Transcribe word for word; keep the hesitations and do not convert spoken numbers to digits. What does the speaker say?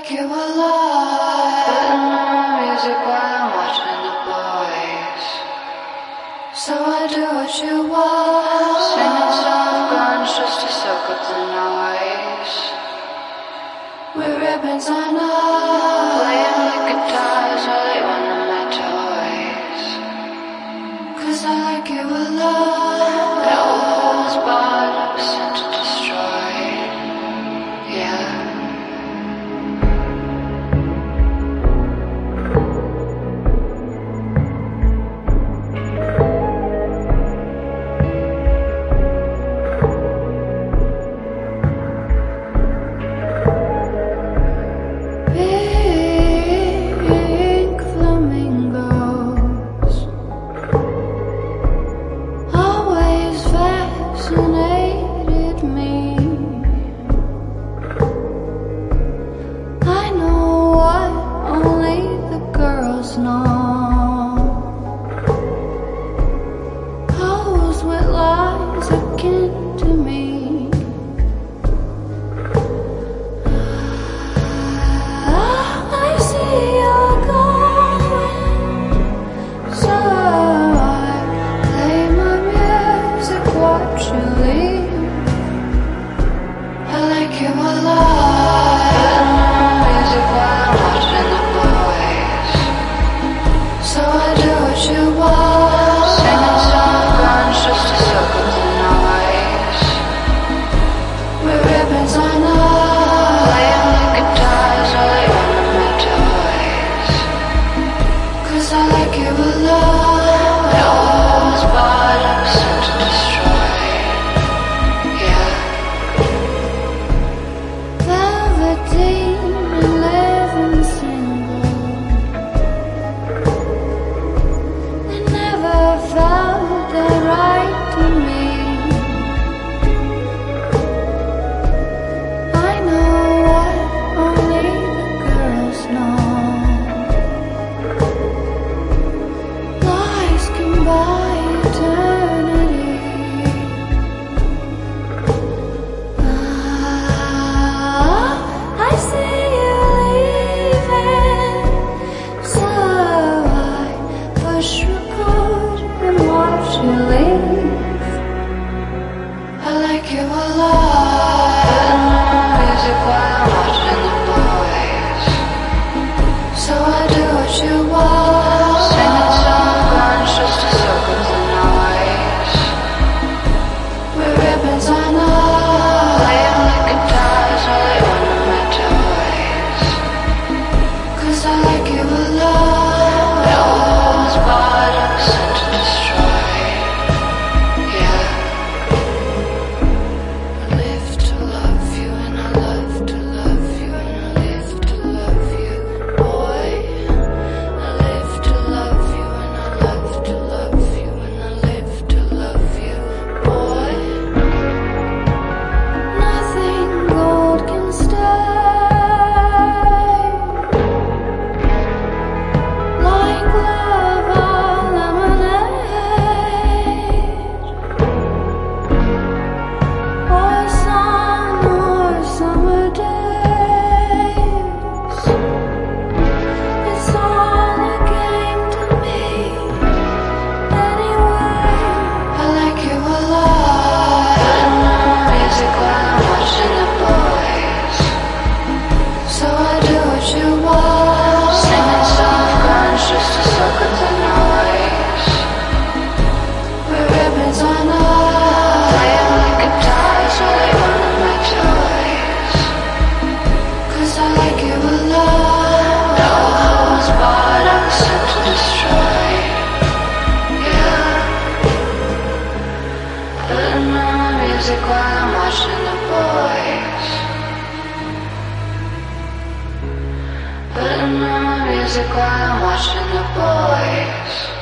like you a lot. Putting my music while I'm watching the boys. So I do what you want. Singing soft guns just to soak up the noise. With ribbons on us, playing with guitars while they want them my toys. Cause I like you a lot. That was bought, I was sent to destroy. Yeah. Pink flamingos always fascinated me. I know what only the girls know. Pose with lies akin to me. You a lot. Putting my music while I'm watching the boys. So I do what you want. Singing soft guns just to soak up the noise. With ribbons on us, playing with guitars while they want them my toys. Cause I like you a lot. That was bought, I was sent to destroy. Yeah. Velveteen and living single. They never felt the right to me. I know what only the girls know. Lies can buy eternity. I see you leaving, so I push record and watch you leave. I like you a lot. Putting my music while I'm watching the boys. So I do what you want. Singing soft guns just to soak up the noise. With ribbons on us, playing with guitars while they want them my toys. Cause I like you a lot. That was bought, I was sent to destroy. Yeah. I live to love you and I love to love you and I live to love you, boy. I live to love you and I love to love you and I live to love you, boy. Nothing gold can stay. Like love or lemonade, or sun or summer days. It's all a game to me anyway. I like you a lot. Putting my music while I'm watching the boys. So I do what you want. Singing soft guns just to soak up the noise. With ribbons on us, playing with guitars while they want them my toys. Cause I like you a lot. That was bought, I was sent to destroy. Yeah. Putting my music while I'm watching the boys. Putting my music while I'm watching the boys.